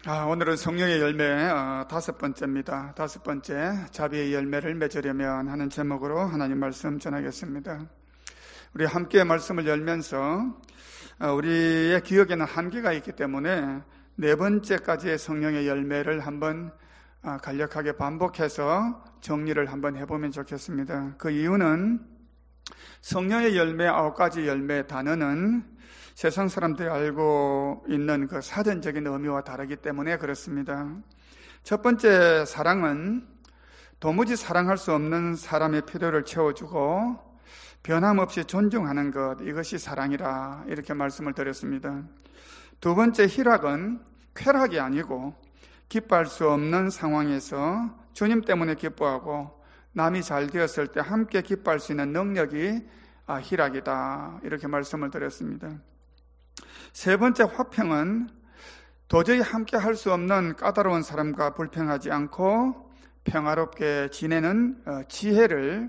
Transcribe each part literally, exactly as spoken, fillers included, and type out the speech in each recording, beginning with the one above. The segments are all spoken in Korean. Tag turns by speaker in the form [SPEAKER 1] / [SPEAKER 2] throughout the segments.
[SPEAKER 1] 아, 오늘은 성령의 열매 어, 다섯 번째입니다. 다섯 번째, 자비의 열매를 맺으려면 하는 제목으로 하나님 말씀 전하겠습니다. 우리 함께 말씀을 열면서 어, 우리의 기억에는 한계가 있기 때문에 네 번째까지의 성령의 열매를 한번 어, 간략하게 반복해서 정리를 한번 해보면 좋겠습니다. 그 이유는 성령의 열매 아홉 가지 열매 단어는 세상 사람들이 알고 있는 그 사전적인 의미와 다르기 때문에 그렇습니다. 첫 번째, 사랑은 도무지 사랑할 수 없는 사람의 필요를 채워주고 변함없이 존중하는 것, 이것이 사랑이라 이렇게 말씀을 드렸습니다. 두 번째, 희락은 쾌락이 아니고 기뻐할 수 없는 상황에서 주님 때문에 기뻐하고 남이 잘 되었을 때 함께 기뻐할 수 있는 능력이 희락이다 이렇게 말씀을 드렸습니다. 세 번째, 화평은 도저히 함께 할 수 없는 까다로운 사람과 불평하지 않고 평화롭게 지내는 지혜를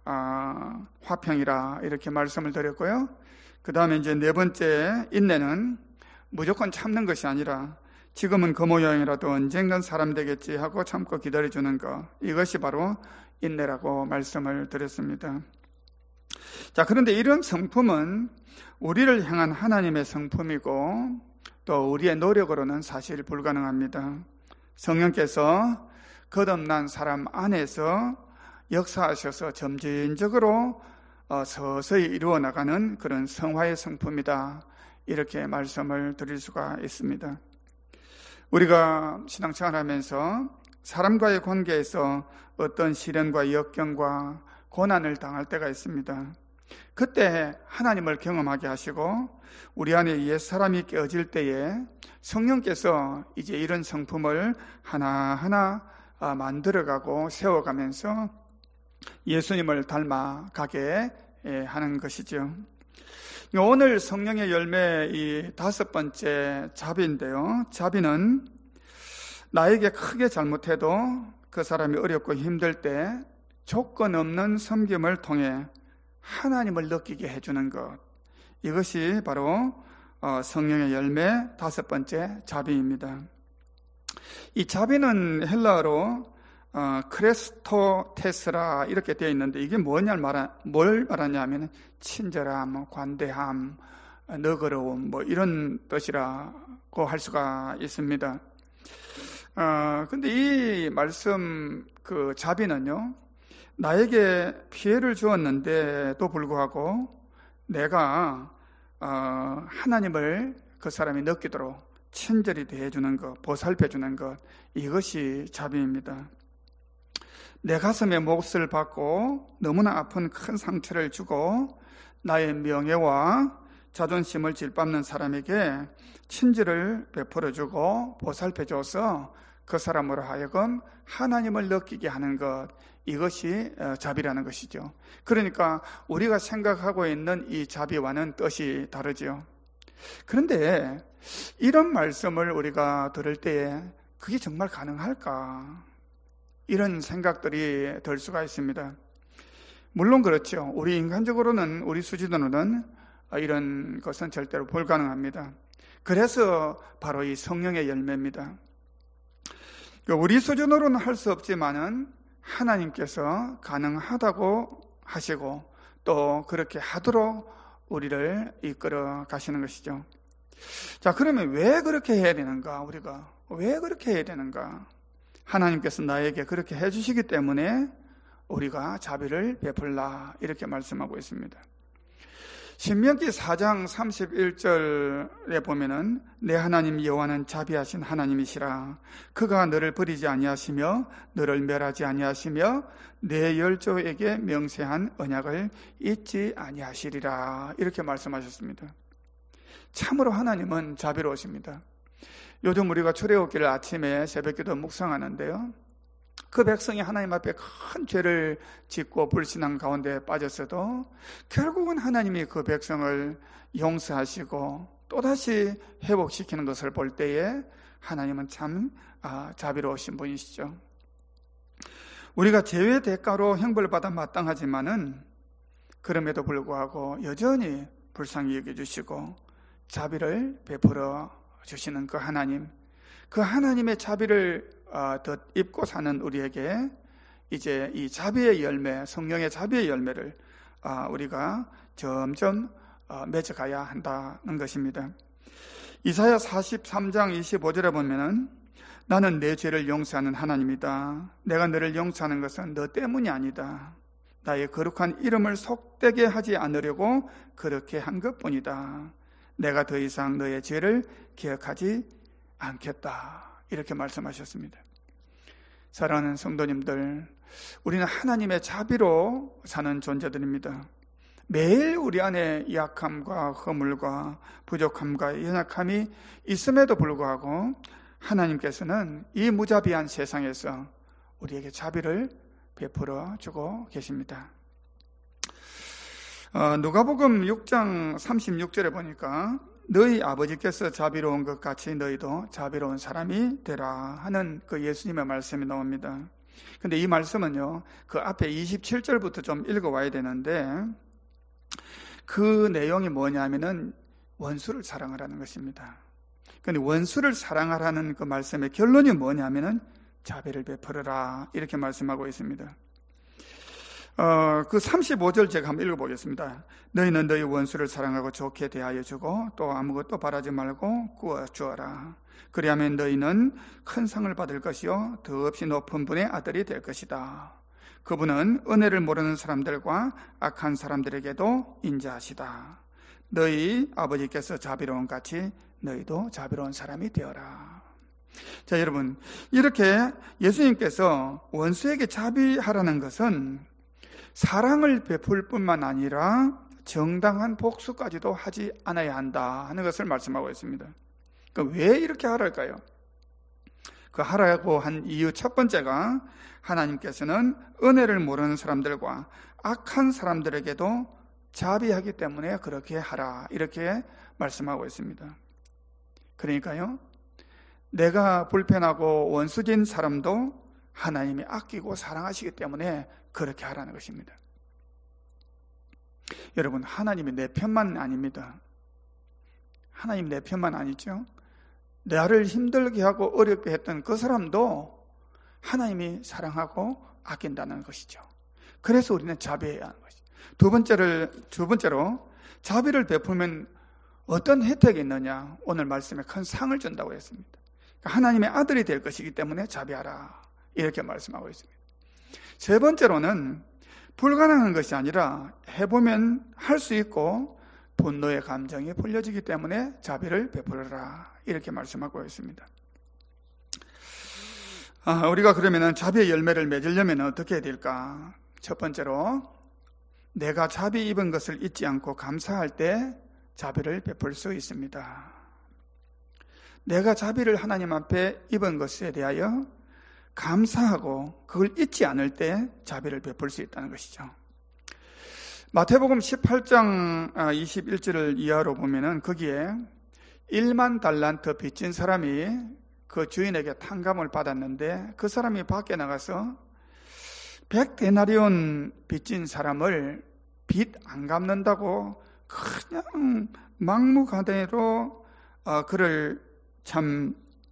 [SPEAKER 1] 화평이라 이렇게 말씀을 드렸고요. 그 다음에 이제 네 번째, 인내는 무조건 참는 것이 아니라 지금은 그 모양이라도 언젠간 사람 되겠지 하고 참고 기다려주는 것, 이것이 바로 인내라고 말씀을 드렸습니다. 자, 그런데 이런 성품은 우리를 향한 하나님의 성품이고 또 우리의 노력으로는 사실 불가능합니다. 성령께서 거듭난 사람 안에서 역사하셔서 점진적으로 서서히 이루어 나가는 그런 성화의 성품이다 이렇게 말씀을 드릴 수가 있습니다. 우리가 신앙생활하면서 사람과의 관계에서 어떤 시련과 역경과 고난을 당할 때가 있습니다. 그때 하나님을 경험하게 하시고 우리 안에 옛사람이 깨어질 때에 성령께서 이제 이런 성품을 하나하나 만들어가고 세워가면서 예수님을 닮아가게 하는 것이죠. 오늘 성령의 열매 이 다섯 번째, 자비인데요. 자비는 나에게 크게 잘못해도 그 사람이 어렵고 힘들 때 조건 없는 섬김을 통해 하나님을 느끼게 해주는 것, 이것이 바로 성령의 열매 다섯 번째, 자비입니다. 이 자비는 헬라어로 크레스토테스라 이렇게 되어 있는데 이게 뭐냐 말하, 뭘 말하냐면 친절함, 관대함, 너그러움 뭐 이런 뜻이라고 할 수가 있습니다. 어, 근데 이 말씀 그 자비는요, 나에게 피해를 주었는데도 불구하고 내가 어, 하나님을 그 사람이 느끼도록 친절히 대해주는 것, 보살펴주는 것, 이것이 자비입니다. 내 가슴에 몫을 받고 너무나 아픈 큰 상처를 주고 나의 명예와 자존심을 짓밟는 사람에게 친절을 베풀어주고 보살펴줘서 그 사람으로 하여금 하나님을 느끼게 하는 것, 이것이 자비라는 것이죠. 그러니까 우리가 생각하고 있는 이 자비와는 뜻이 다르죠. 그런데 이런 말씀을 우리가 들을 때에 그게 정말 가능할까? 이런 생각들이 들 수가 있습니다. 물론 그렇죠. 우리 인간적으로는, 우리 수준으로는 이런 것은 절대로 불가능합니다. 그래서 바로 이 성령의 열매입니다. 우리 수준으로는 할 수 없지만은 하나님께서 가능하다고 하시고 또 그렇게 하도록 우리를 이끌어 가시는 것이죠. 자, 그러면 왜 그렇게 해야 되는가? 우리가 왜 그렇게 해야 되는가? 하나님께서 나에게 그렇게 해주시기 때문에 우리가 자비를 베풀라 이렇게 말씀하고 있습니다. 신명기 사 장 삼십일 절에 보면은 내 하나님 여호와는 자비하신 하나님이시라. 그가 너를 버리지 아니하시며 너를 멸하지 아니하시며 내 열조에게 명세한 언약을 잊지 아니하시리라 이렇게 말씀하셨습니다. 참으로 하나님은 자비로우십니다. 요즘 우리가 출애굽기를 아침에 새벽기도 묵상하는데요, 그 백성이 하나님 앞에 큰 죄를 짓고 불신앙 가운데 빠졌어도 결국은 하나님이 그 백성을 용서하시고 또다시 회복시키는 것을 볼 때에 하나님은 참 자비로우신 분이시죠. 우리가 죄의 대가로 형벌을 받아 마땅하지만은 그럼에도 불구하고 여전히 불쌍히 여겨주시고 자비를 베풀어 주시는 그 하나님, 그 하나님의 자비를 덧입고 사는 우리에게 이제 이 자비의 열매, 성령의 자비의 열매를 우리가 점점 맺어가야 한다는 것입니다. 이사야 사십삼 장 이십오 절에 보면은 나는 내 죄를 용서하는 하나님이다. 내가 너를 용서하는 것은 너 때문이 아니다. 나의 거룩한 이름을 속되게 하지 않으려고 그렇게 한 것뿐이다. 내가 더 이상 너의 죄를 기억하지 않겠다. 이렇게 말씀하셨습니다. 사랑하는 성도님들, 우리는 하나님의 자비로 사는 존재들입니다. 매일 우리 안에 약함과 허물과 부족함과 연약함이 있음에도 불구하고 하나님께서는 이 무자비한 세상에서 우리에게 자비를 베풀어 주고 계십니다. 어, 누가복음 육 장 삼십육 절에 보니까 너희 아버지께서 자비로운 것 같이 너희도 자비로운 사람이 되라 하는 그 예수님의 말씀이 나옵니다. 근데 이 말씀은요, 그 앞에 이십칠 절부터 좀 읽어와야 되는데 그 내용이 뭐냐면은 원수를 사랑하라는 것입니다. 근데 원수를 사랑하라는 그 말씀의 결론이 뭐냐면은 자비를 베풀어라 이렇게 말씀하고 있습니다. 어, 그 삼십오 절 제가 한번 읽어보겠습니다. 너희는 너희 원수를 사랑하고 좋게 대하여 주고 또 아무것도 바라지 말고 구워 주어라. 그리하면 너희는 큰 상을 받을 것이요 더없이 높은 분의 아들이 될 것이다. 그분은 은혜를 모르는 사람들과 악한 사람들에게도 인자하시다. 너희 아버지께서 자비로운 같이 너희도 자비로운 사람이 되어라. 자, 여러분, 이렇게 예수님께서 원수에게 자비하라는 것은 사랑을 베풀 뿐만 아니라 정당한 복수까지도 하지 않아야 한다 하는 것을 말씀하고 있습니다. 그러니까 왜 이렇게 하랄까요? 그 하라고 한 이유 첫 번째가 하나님께서는 은혜를 모르는 사람들과 악한 사람들에게도 자비하기 때문에 그렇게 하라 이렇게 말씀하고 있습니다. 그러니까요, 내가 불편하고 원수진 사람도 하나님이 아끼고 사랑하시기 때문에 그렇게 하라는 것입니다. 여러분, 하나님이 내 편만 아닙니다. 하나님 내 편만 아니죠. 나를 힘들게 하고 어렵게 했던 그 사람도 하나님이 사랑하고 아낀다는 것이죠. 그래서 우리는 자비해야 하는 것이죠. 두 번째를, 두 번째로 자비를 베풀면 어떤 혜택이 있느냐? 오늘 말씀에 큰 상을 준다고 했습니다. 하나님의 아들이 될 것이기 때문에 자비하라 이렇게 말씀하고 있습니다. 세 번째로는 불가능한 것이 아니라 해보면 할 수 있고 분노의 감정이 풀려지기 때문에 자비를 베풀어라 이렇게 말씀하고 있습니다. 아, 우리가 그러면 자비의 열매를 맺으려면 어떻게 해야 될까? 첫 번째로 내가 자비 입은 것을 잊지 않고 감사할 때 자비를 베풀 수 있습니다. 내가 자비를 하나님 앞에 입은 것에 대하여 감사하고 그걸 잊지 않을 때 자비를 베풀 수 있다는 것이죠. 마태복음 십팔 장 이십일 절을 이하로 보면은 거기에 일만 달란트 빚진 사람이 그 주인에게 탕감을 받았는데 그 사람이 밖에 나가서 백 데나리온 빚진 사람을 빚 안 갚는다고 그냥 막무가내로 어, 그를 참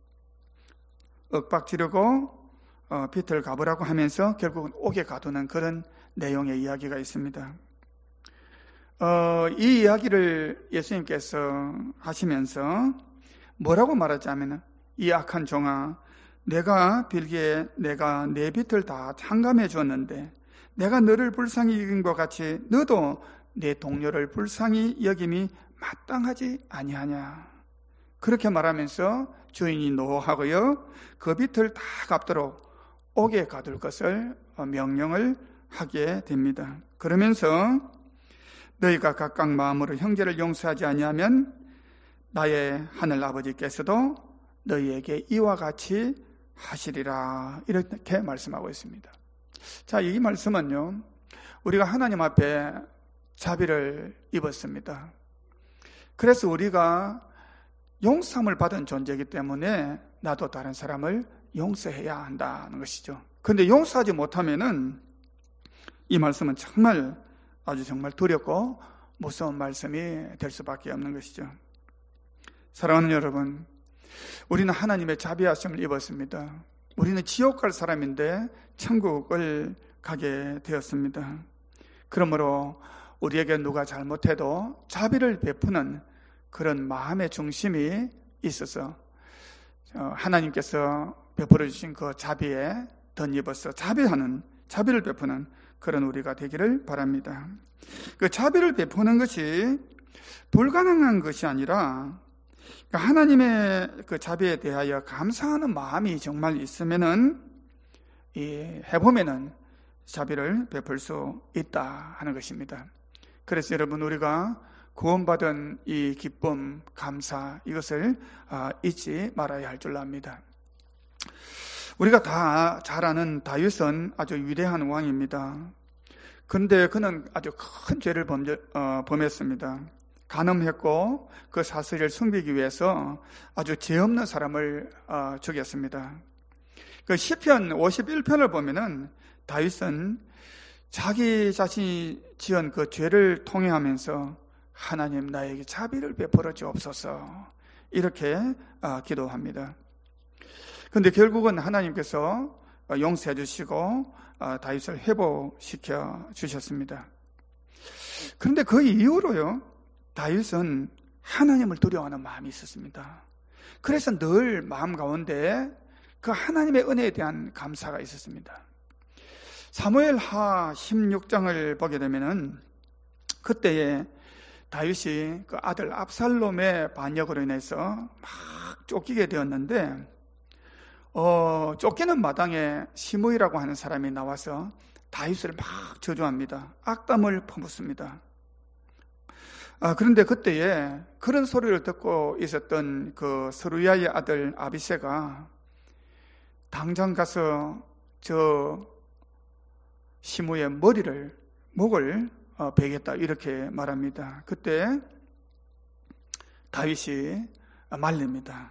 [SPEAKER 1] 윽박지르고 어, 빚을 갚으라고 하면서 결국은 옥에 가두는 그런 내용의 이야기가 있습니다. 어, 이 이야기를 예수님께서 하시면서 뭐라고 말하자면 이 악한 종아, 내가 빌기에 내가 내 빚을 다 탕감해 주었는데 내가 너를 불쌍히 여긴 것 같이 너도 내 동료를 불쌍히 여김이 마땅하지 아니하냐. 그렇게 말하면서 주인이 노하고요 그 빚을 다 갚도록 옥에 가둘 것을 명령을 하게 됩니다. 그러면서 너희가 각각 마음으로 형제를 용서하지 아니하면 나의 하늘 아버지께서도 너희에게 이와 같이 하시리라 이렇게 말씀하고 있습니다. 자, 이 말씀은요 우리가 하나님 앞에 자비를 입었습니다. 그래서 우리가 용서함을 받은 존재이기 때문에 나도 다른 사람을 용서해야 한다는 것이죠. 그런데 용서하지 못하면은 이 말씀은 정말 아주 정말 두렵고 무서운 말씀이 될 수밖에 없는 것이죠. 사랑하는 여러분, 우리는 하나님의 자비하심을 입었습니다. 우리는 지옥 갈 사람인데 천국을 가게 되었습니다. 그러므로 우리에게 누가 잘못해도 자비를 베푸는 그런 마음의 중심이 있어서 하나님께서 베풀어 주신 그 자비에 덧입어서 자비하는, 자비를 베푸는 그런 우리가 되기를 바랍니다. 그 자비를 베푸는 것이 불가능한 것이 아니라 하나님의 그 자비에 대하여 감사하는 마음이 정말 있으면은 이 해보면은 자비를 베풀 수 있다 하는 것입니다. 그래서 여러분, 우리가 구원받은 이 기쁨, 감사, 이것을 잊지 말아야 할 줄 압니다. 우리가 다 잘 아는 다윗은 아주 위대한 왕입니다. 그런데 그는 아주 큰 죄를 범죄, 어, 범했습니다. 간음했고 그 사슬을 숨기기 위해서 아주 죄 없는 사람을 어, 죽였습니다. 그 시편 오십일 편을 보면은 다윗은 자기 자신이 지은 그 죄를 통회하면서 하나님, 나에게 자비를 베풀어 주옵소서, 이렇게 어, 기도합니다. 그런데 결국은 하나님께서 용서해 주시고 다윗을 회복시켜 주셨습니다. 그런데 그 이후로요, 다윗은 하나님을 두려워하는 마음이 있었습니다. 그래서 늘 마음 가운데 그 하나님의 은혜에 대한 감사가 있었습니다. 사무엘하 십육 장을 보게 되면은 그때에 다윗이 그 아들 압살롬의 반역으로 인해서 막 쫓기게 되었는데 어, 쫓기는 마당에 시므이라고 하는 사람이 나와서 다윗을 막 저주합니다. 악담을 퍼붓습니다. 아, 그런데 그때에 그런 소리를 듣고 있었던 그 스루야의 아들 아비새가 당장 가서 저 시므이의 머리를, 목을 어, 베겠다, 이렇게 말합니다. 그때 다윗이 말립니다.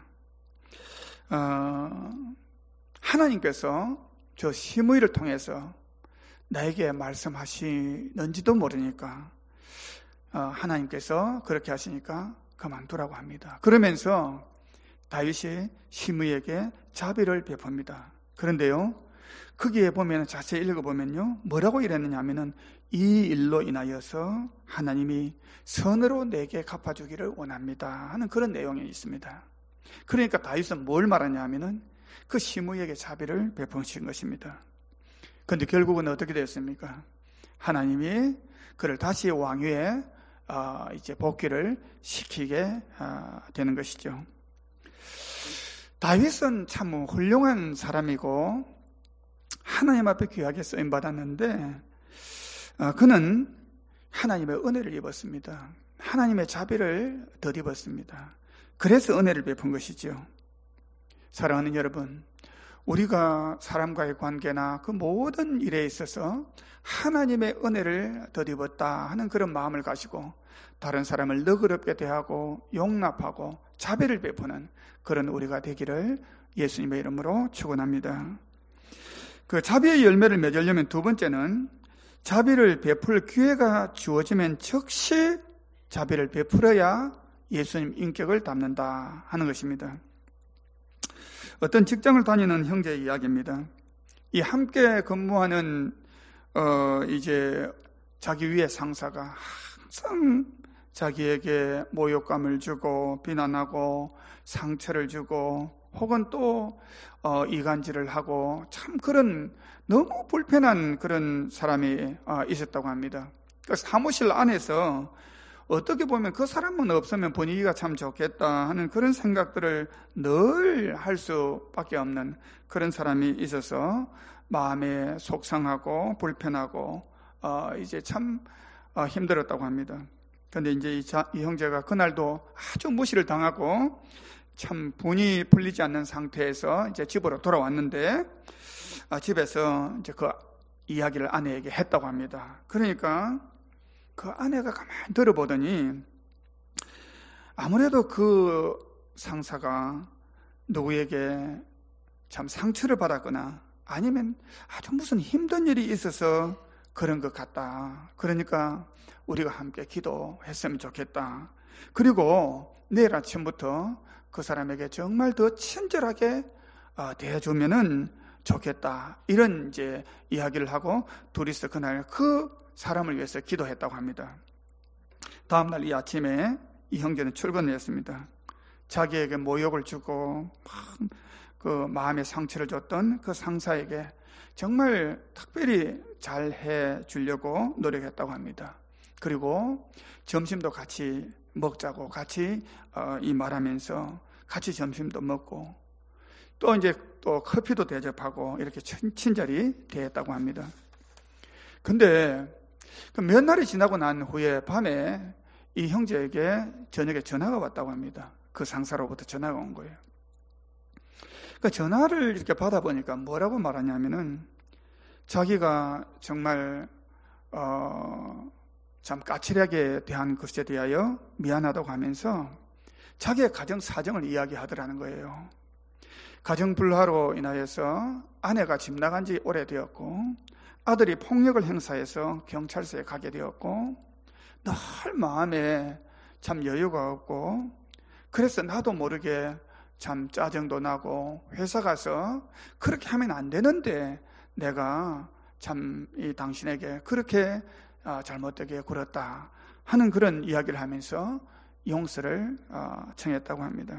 [SPEAKER 1] 어, 하나님께서 저 시므이를 통해서 나에게 말씀하시는지도 모르니까 어, 하나님께서 그렇게 하시니까 그만두라고 합니다. 그러면서 다윗이 시므이에게 자비를 베풉니다. 그런데요, 거기에 보면 자세히 읽어보면요, 뭐라고 이랬느냐 하면은 이 일로 인하여서 하나님이 선으로 내게 갚아주기를 원합니다 하는 그런 내용이 있습니다. 그러니까 다윗은 뭘 말하냐 하면은 그 시므이에게 자비를 베푸신 것입니다. 그런데 결국은 어떻게 되었습니까? 하나님이 그를 다시 왕위에 어, 이제 복귀를 시키게 어, 되는 것이죠. 다윗은 참 훌륭한 사람이고 하나님 앞에 귀하게 쓰임 받았는데 어, 그는 하나님의 은혜를 입었습니다. 하나님의 자비를 덧입었습니다. 그래서 은혜를 베푼 것이죠. 사랑하는 여러분, 우리가 사람과의 관계나 그 모든 일에 있어서 하나님의 은혜를 덧입었다 하는 그런 마음을 가지고 다른 사람을 너그럽게 대하고 용납하고 자비를 베푸는 그런 우리가 되기를 예수님의 이름으로 축원합니다. 그 자비의 열매를 맺으려면 두 번째는 자비를 베풀 기회가 주어지면 즉시 자비를 베풀어야 예수님 인격을 담는다 하는 것입니다. 어떤 직장을 다니는 형제의 이야기입니다. 이 함께 근무하는 어 이제 자기 위의 상사가 항상 자기에게 모욕감을 주고 비난하고 상처를 주고 혹은 또 어, 이간질을 하고 참 그런 너무 불편한 그런 사람이 어, 있었다고 합니다. 그래서 사무실 안에서 어떻게 보면 그 사람만 없으면 분위기가 참 좋겠다 하는 그런 생각들을 늘 할 수밖에 없는 그런 사람이 있어서 마음에 속상하고 불편하고 어, 이제 참 어, 힘들었다고 합니다. 그런데 이제 이, 자, 이 형제가 그날도 아주 무시를 당하고 참 분이 풀리지 않는 상태에서 이제 집으로 돌아왔는데 아, 집에서 이제 그 이야기를 아내에게 했다고 합니다. 그러니까 그 아내가 가만히 들어보더니 아무래도 그 상사가 누구에게 참 상처를 받았거나 아니면 아주 무슨 힘든 일이 있어서 그런 것 같다. 그러니까 우리가 함께 기도했으면 좋겠다. 그리고 내일 아침부터 그 사람에게 정말 더 친절하게 대해주면은 좋겠다. 이런 이제 이야기를 하고 둘이서 그날 그 사람을 위해서 기도했다고 합니다. 다음날 이 아침에 이 형제는 출근을 했습니다. 자기에게 모욕을 주고 그 마음의 상처를 줬던 그 상사에게 정말 특별히 잘 해주려고 노력했다고 합니다. 그리고 점심도 같이 먹자고 같이 이 말하면서 같이 점심도 먹고 또 이제 또 커피도 대접하고 이렇게 친절히 대했다고 합니다. 근데 몇 날이 지나고 난 후에 밤에 이 형제에게 저녁에 전화가 왔다고 합니다. 그 상사로부터 전화가 온 거예요. 그 전화를 이렇게 받아보니까 뭐라고 말하냐면은 자기가 정말 어, 참 까칠하게 대한 것에 대하여 미안하다고 하면서 자기의 가정 사정을 이야기하더라는 거예요. 가정 불화로 인하여서 아내가 집 나간 지 오래되었고 아들이 폭력을 행사해서 경찰서에 가게 되었고 늘 마음에 참 여유가 없고 그래서 나도 모르게 참 짜증도 나고 회사 가서 그렇게 하면 안 되는데 내가 참 이 당신에게 그렇게 잘못되게 굴었다 하는 그런 이야기를 하면서 용서를 청했다고 합니다.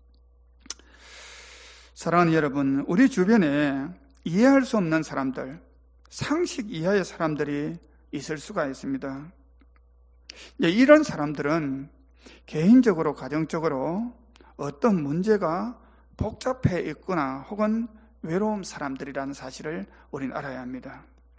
[SPEAKER 1] 사랑하는 여러분, 우리 주변에 이해할 수 없는 사람들, 상식 이하의 사람들이 있을 수가 있습니다. 이런 사람들은 개인적으로, 가정적으로 어떤 문제가 복잡해 있거나 혹은 외로운 사람들이라는 사실을 우리는 알아야 합니다.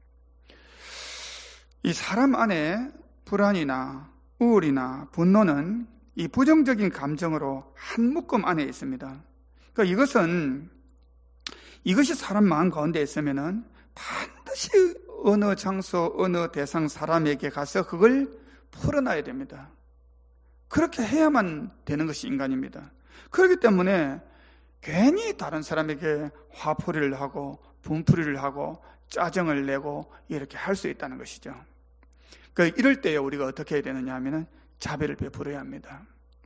[SPEAKER 1] 이 사람 안에 불안이나 우울이나 분노는 이 부정적인 감정으로 한 묶음 안에 있습니다. 그러니까 이것은 이것이 사람 마음 가운데 있으면은 반드시 어느 장소, 어느 대상 사람에게 가서 그걸 풀어놔야 됩니다. 그렇게 해야만 되는 것이 인간입니다. 그렇기 때문에 괜히 다른 사람에게 화풀이를 하고 분풀이를 하고 짜증을 내고 이렇게 할 수 있다는 것이죠. 그러니까 이럴 때에 우리가 어떻게 해야 되느냐 하면은 자비를 베풀어야 합니다.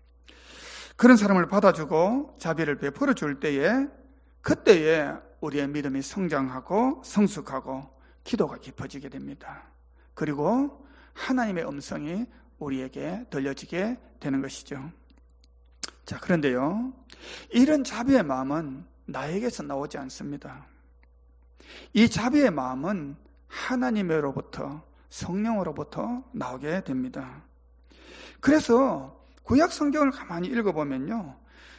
[SPEAKER 1] 그런 사람을 받아주고 자비를 베풀어 줄 때에 그때에 우리의 믿음이 성장하고 성숙하고 기도가 깊어지게 됩니다. 그리고 하나님의 음성이 우리에게 들려지게 되는 것이죠. 자, 그런데요, 이런 자비의 마음은 나에게서 나오지 않습니다. 이 자비의 마음은 하나님으로부터, 성령으로부터 나오게 됩니다. 그래서 구약 성경을 가만히 읽어보면요,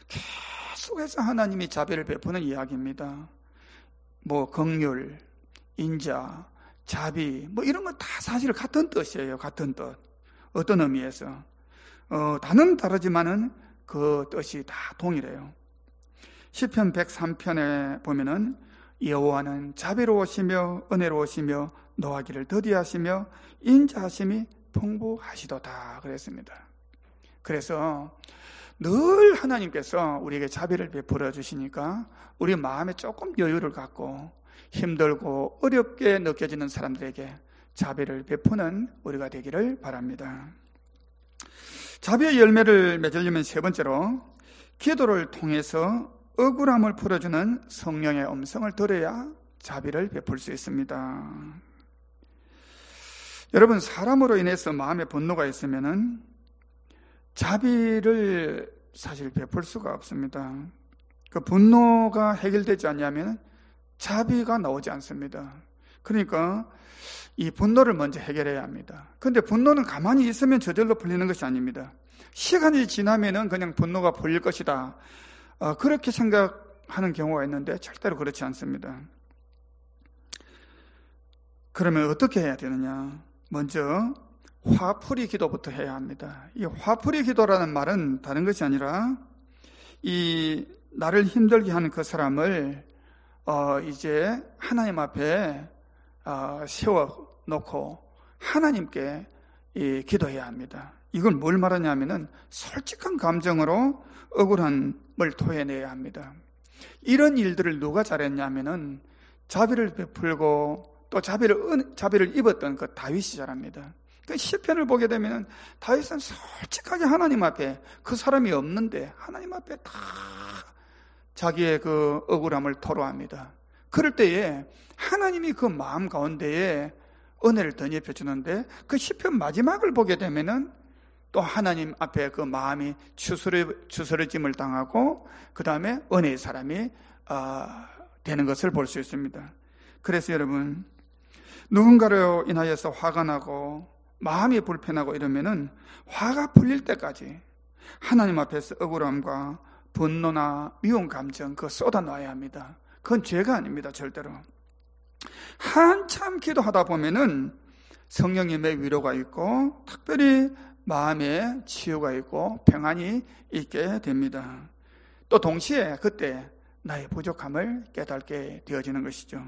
[SPEAKER 1] 계속해서 하나님이 자비를 베푸는 이야기입니다. 뭐 긍휼, 인자, 자비, 뭐 이런 건 다 사실 같은 뜻이에요. 같은 뜻. 어떤 의미에서 어, 단어는 다르지만은 그 뜻이 다 동일해요. 시편 백삼 편에 보면은 여호와는 자비로우시며 은혜로우시며 노하기를 더디하시며 인자하심이 풍부하시도다 그랬습니다. 그래서 늘 하나님께서 우리에게 자비를 베풀어 주시니까 우리 마음에 조금 여유를 갖고 힘들고 어렵게 느껴지는 사람들에게 자비를 베푸는 우리가 되기를 바랍니다. 자비의 열매를 맺으려면 세 번째로 기도를 통해서 억울함을 풀어주는 성령의 음성을 들어야 자비를 베풀 수 있습니다. 여러분, 사람으로 인해서 마음에 분노가 있으면은 자비를 사실 베풀 수가 없습니다. 그 분노가 해결되지 않냐면 자비가 나오지 않습니다. 그러니까 이 분노를 먼저 해결해야 합니다. 그런데 분노는 가만히 있으면 저절로 풀리는 것이 아닙니다. 시간이 지나면은 그냥 분노가 풀릴 것이다, 어, 그렇게 생각하는 경우가 있는데 절대로 그렇지 않습니다. 그러면 어떻게 해야 되느냐? 먼저 화풀이 기도부터 해야 합니다. 이 화풀이 기도라는 말은 다른 것이 아니라 이 나를 힘들게 하는 그 사람을 어, 이제 하나님 앞에 어, 세워놓고 하나님께 이, 기도해야 합니다. 이건 뭘 말하냐면은 솔직한 감정으로 억울함을 토해내야 합니다. 이런 일들을 누가 잘했냐면은 자비를 베풀고 또 자비를, 자비를 입었던 그 다윗이 잘합니다. 그 시편을 보게 되면 다윗은 솔직하게 하나님 앞에, 그 사람이 없는데 하나님 앞에 다 자기의 그 억울함을 토로합니다. 그럴 때에 하나님이 그 마음 가운데에 은혜를 덧입혀 주는데, 그 시편 마지막을 보게 되면은 또 하나님 앞에 그 마음이 추스러, 추스러짐을 당하고 그 다음에 은혜의 사람이 어, 되는 것을 볼 수 있습니다. 그래서 여러분, 누군가로 인하여서 화가 나고 마음이 불편하고 이러면은 화가 풀릴 때까지 하나님 앞에서 억울함과 분노나 미운 감정 그거 쏟아놔야 합니다. 그건 죄가 아닙니다, 절대로. 한참 기도하다 보면은 성령님의 위로가 있고 특별히 마음에 치유가 있고 평안이 있게 됩니다. 또 동시에 그때 나의 부족함을 깨닫게 되어지는 것이죠.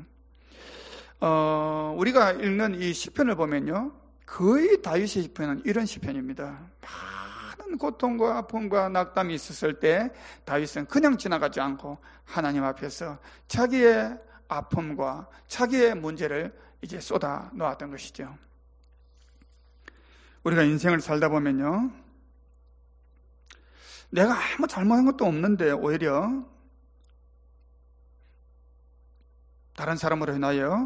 [SPEAKER 1] 어, 우리가 읽는 이 시편을 보면요, 거의 다윗의 시편은 이런 시편입니다. 많은 고통과 아픔과 낙담이 있었을 때 다윗은 그냥 지나가지 않고 하나님 앞에서 자기의 아픔과 자기의 문제를 이제 쏟아 놓았던 것이죠. 우리가 인생을 살다 보면요, 내가 아무 잘못한 것도 없는데 오히려 다른 사람으로 인하여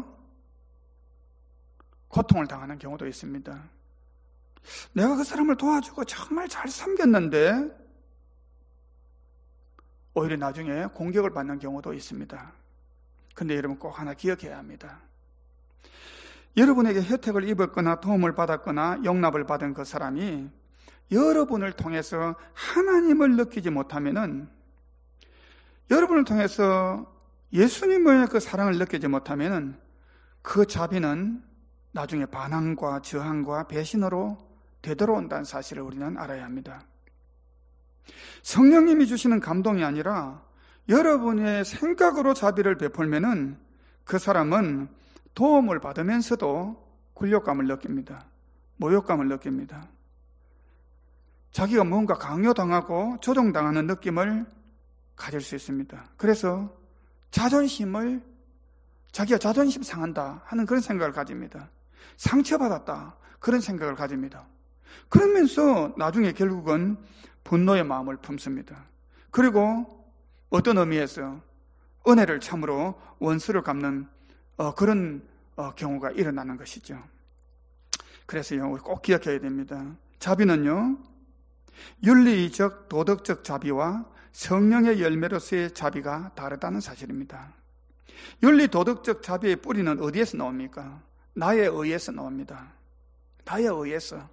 [SPEAKER 1] 고통을 당하는 경우도 있습니다. 내가 그 사람을 도와주고 정말 잘 섬겼는데 오히려 나중에 공격을 받는 경우도 있습니다. 근데 여러분 꼭 하나 기억해야 합니다. 여러분에게 혜택을 입었거나 도움을 받았거나 용납을 받은 그 사람이 여러분을 통해서 하나님을 느끼지 못하면은, 여러분을 통해서 예수님의 그 사랑을 느끼지 못하면은 그 자비는 나중에 반항과 저항과 배신으로 되돌아온다는 사실을 우리는 알아야 합니다. 성령님이 주시는 감동이 아니라 여러분의 생각으로 자비를 베풀면은 그 사람은 도움을 받으면서도 굴욕감을 느낍니다. 모욕감을 느낍니다. 자기가 뭔가 강요당하고 조종당하는 느낌을 가질 수 있습니다. 그래서 자존심을, 자기가 자존심 상한다 하는 그런 생각을 가집니다. 상처받았다 그런 생각을 가집니다. 그러면서 나중에 결국은 분노의 마음을 품습니다. 그리고 어떤 의미에서 은혜를 참으로 원수를 갚는 어, 그런 어, 경우가 일어나는 것이죠. 그래서요, 꼭 기억해야 됩니다. 자비는요, 윤리적 도덕적 자비와 성령의 열매로서의 자비가 다르다는 사실입니다. 윤리 도덕적 자비의 뿌리는 어디에서 나옵니까? 나에 의해서 나옵니다. 나에 의해서.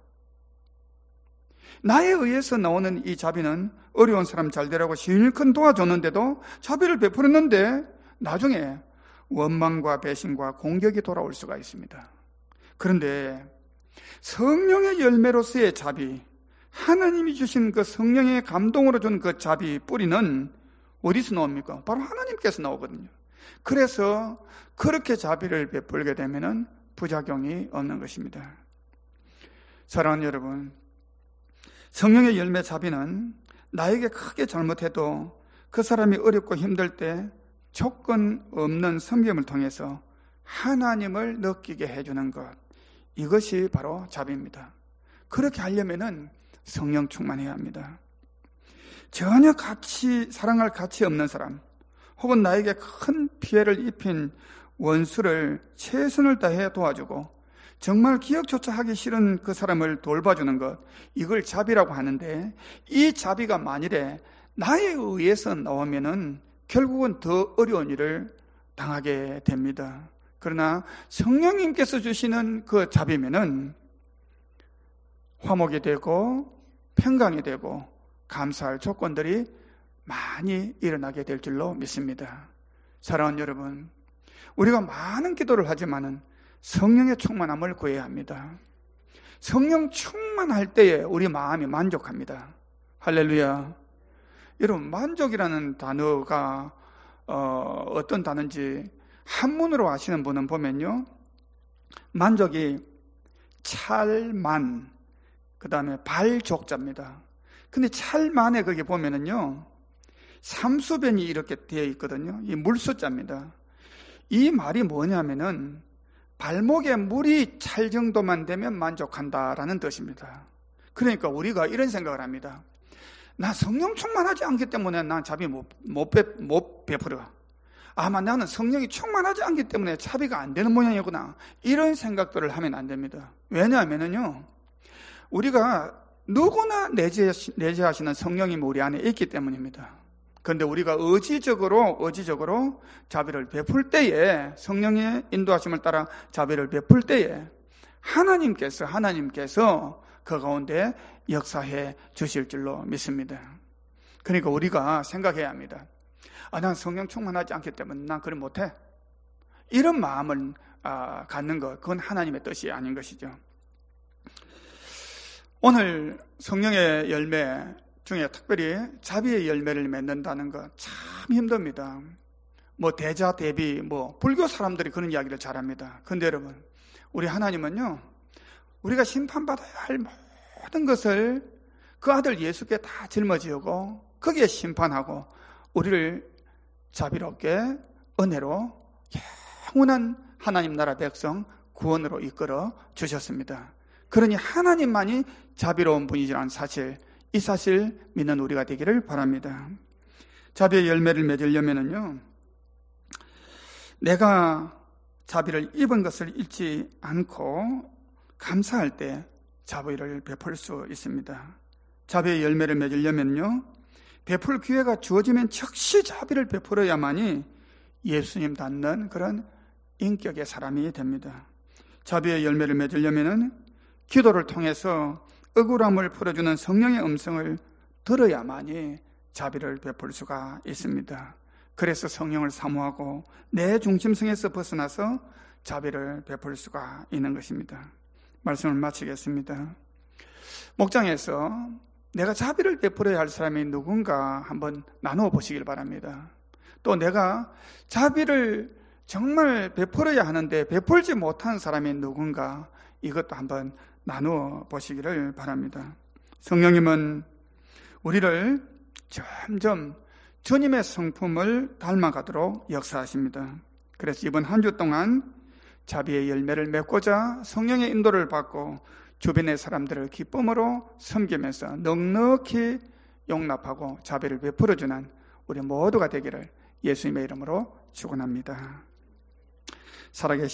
[SPEAKER 1] 나에 의해서 나오는 이 자비는 어려운 사람 잘 되라고 실컷 도와줬는데도, 자비를 베풀었는데 나중에 원망과 배신과 공격이 돌아올 수가 있습니다. 그런데 성령의 열매로서의 자비, 하나님이 주신 그 성령의 감동으로 준 그 자비 뿌리는 어디서 나옵니까? 바로 하나님께서 나오거든요. 그래서 그렇게 자비를 베풀게 되면은 부작용이 없는 것입니다. 사랑하는 여러분, 성령의 열매 자비는 나에게 크게 잘못해도 그 사람이 어렵고 힘들 때 조건 없는 섬김을 통해서 하나님을 느끼게 해주는 것, 이것이 바로 자비입니다. 그렇게 하려면은 성령 충만해야 합니다. 전혀 가치, 사랑할 가치 없는 사람, 혹은 나에게 큰 피해를 입힌 원수를 최선을 다해 도와주고 정말 기억조차 하기 싫은 그 사람을 돌봐주는 것, 이걸 자비라고 하는데, 이 자비가 만일에 나에 의해서 나오면은 결국은 더 어려운 일을 당하게 됩니다. 그러나 성령님께서 주시는 그 자비면은 화목이 되고 평강이 되고 감사할 조건들이 많이 일어나게 될 줄로 믿습니다. 사랑하는 여러분, 우리가 많은 기도를 하지만은 성령의 충만함을 구해야 합니다. 성령 충만할 때에 우리 마음이 만족합니다. 할렐루야. 여러분, 만족이라는 단어가 어, 어떤 단어인지 한문으로 아시는 분은 보면요, 만족이 찰만, 그 다음에 발족자입니다. 근데 찰만에 거기 보면은요, 삼수변이 이렇게 되어 있거든요. 이 물수자입니다. 이 말이 뭐냐면은 발목에 물이 찰 정도만 되면 만족한다라는 뜻입니다. 그러니까 우리가 이런 생각을 합니다. 나 성령 충만하지 않기 때문에 난 자비 못, 못, 배, 못 베풀어. 아마 나는 성령이 충만하지 않기 때문에 자비가 안 되는 모양이구나. 이런 생각들을 하면 안 됩니다. 왜냐하면요, 우리가 누구나 내재하시는 성령이 우리 안에 있기 때문입니다. 그런데 우리가 의지적으로 의지적으로 자비를 베풀 때에, 성령의 인도하심을 따라 자비를 베풀 때에 하나님께서 하나님께서 그 가운데 역사해 주실 줄로 믿습니다. 그러니까 우리가 생각해야 합니다. 아, 난 성령 충만하지 않기 때문에 난 그걸 못해. 이런 마음을 아, 갖는 것, 그건 하나님의 뜻이 아닌 것이죠. 오늘 성령의 열매 중에 특별히 자비의 열매를 맺는다는 것 참 힘듭니다. 뭐 대자 대비, 뭐 불교 사람들이 그런 이야기를 잘합니다. 그런데 여러분, 우리 하나님은요, 우리가 심판받아야 할 모든 것을 그 아들 예수께 다 짊어지고 거기에 심판하고 우리를 자비롭게 은혜로 영원한 하나님 나라 백성 구원으로 이끌어 주셨습니다. 그러니 하나님만이 자비로운 분이라는 사실, 이 사실 믿는 우리가 되기를 바랍니다. 자비의 열매를 맺으려면요, 내가 자비를 입은 것을 잊지 않고 감사할 때 자비를 베풀 수 있습니다. 자비의 열매를 맺으려면요, 베풀 기회가 주어지면 즉시 자비를 베풀어야만이 예수님 닮는 그런 인격의 사람이 됩니다. 자비의 열매를 맺으려면은 기도를 통해서 억울함을 풀어주는 성령의 음성을 들어야만이 자비를 베풀 수가 있습니다. 그래서 성령을 사모하고 내 중심성에서 벗어나서 자비를 베풀 수가 있는 것입니다. 말씀을 마치겠습니다. 목장에서 내가 자비를 베풀어야 할 사람이 누군가 한번 나누어 보시길 바랍니다. 또 내가 자비를 정말 베풀어야 하는데 베풀지 못한 사람이 누군가, 이것도 한번 나누어 보시기를 바랍니다. 성령님은 우리를 점점 주님의 성품을 닮아가도록 역사하십니다. 그래서 이번 한 주 동안 자비의 열매를 맺고자 성령의 인도를 받고 주변의 사람들을 기쁨으로 섬기면서 넉넉히 용납하고 자비를 베풀어주는 우리 모두가 되기를 예수님의 이름으로 축원합니다. 살아계신